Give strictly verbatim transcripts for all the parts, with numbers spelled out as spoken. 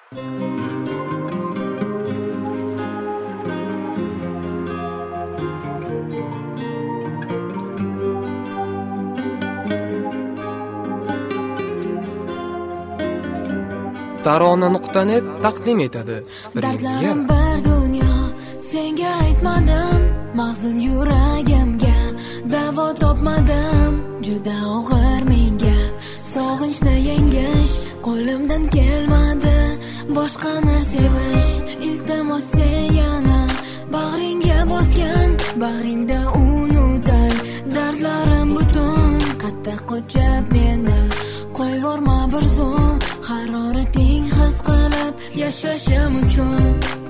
tarona nuqta net taqdim etadi. Dardlarim bir dunyo, senga aytmadim, mahzun yuragimga davo topmadim, juda og'ir menga. Sog'inchni yengish qo'limdan kelmadi, boshqani sevish. Iltimos sen yana bag'ringga bosgan, bag'ringda unutay dardlarim butun. Qattiq qo'chib meni qo'yvorma bir zum, harorating his qilib yashashim uchun.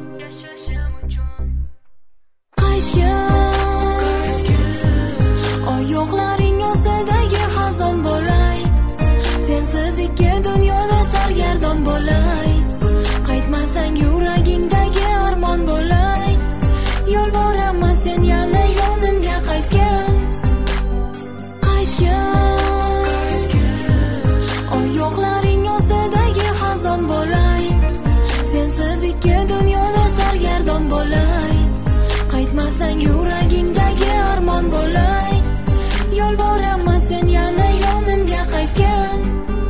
Oyoqlaring ostidagi xazon bo'lay, sensiz ikki dunyoda sargardon bo'lay. Qaytmasang yuragingdagi armon bo'lay, yolboraman sen yana yonimga qaytgin. Oyoqlaring ostidagi xazon bo'lay, sensiz ikki dunyoda sargardon bo'lay. Qaytmasang yuragingdagi armon bo'lay, yolboraman sen yana yonimga qaytgin.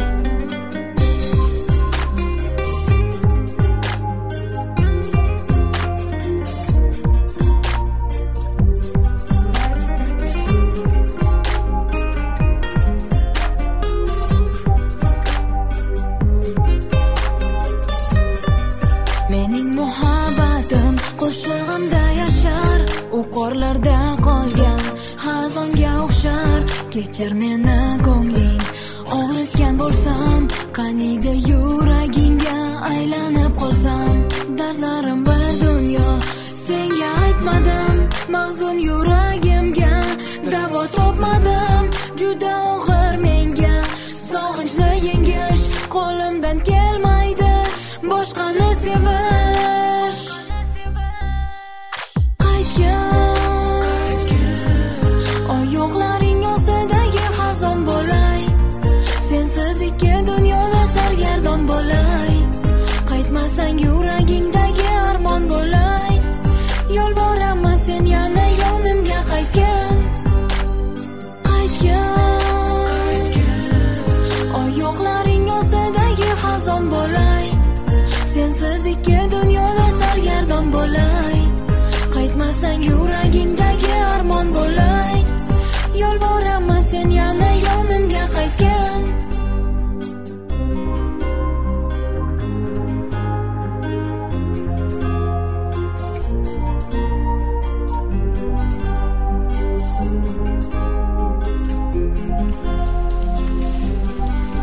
Mening muhabbatim qo'shig'imda yashar, u qorlarda qolgan xazonga o'xshar. Kechir meni ko'ngling og'ritgan bo'lsam, qaniydi yuragingga aylanib qolsam. Dardlarim bir dunyo, senga aytmadim, mahzun yuragimga davo topmadim, juda og'ir menga. Sog'inchni yengish qo'limdan kelmaydi, boshqani sevish. Oyoqlaring ostidagi xazon bo'lay, sensiz ikki dunyoda sargardon bo'lay. Qaytmasang yuragingdagi armon bo'lay, yolboraman sen yana yonimga qaytgin. Oyoqlaring ostidagi xazon bo'lay, sensiz ikki dunyoda sargardon bo'lay. Qaytmasang yuragingdagi armon bo'lay, yolboraman sen yana yonimga qaytgin.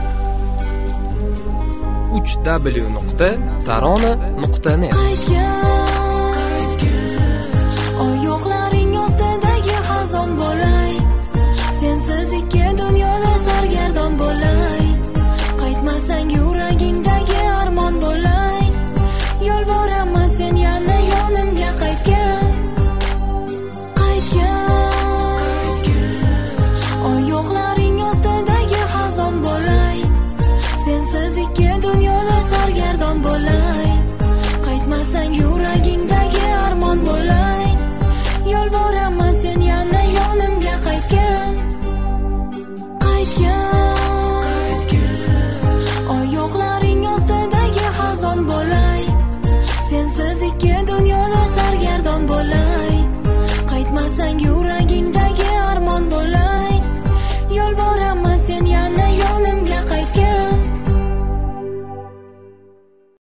uch w nuqta tarona nuqta net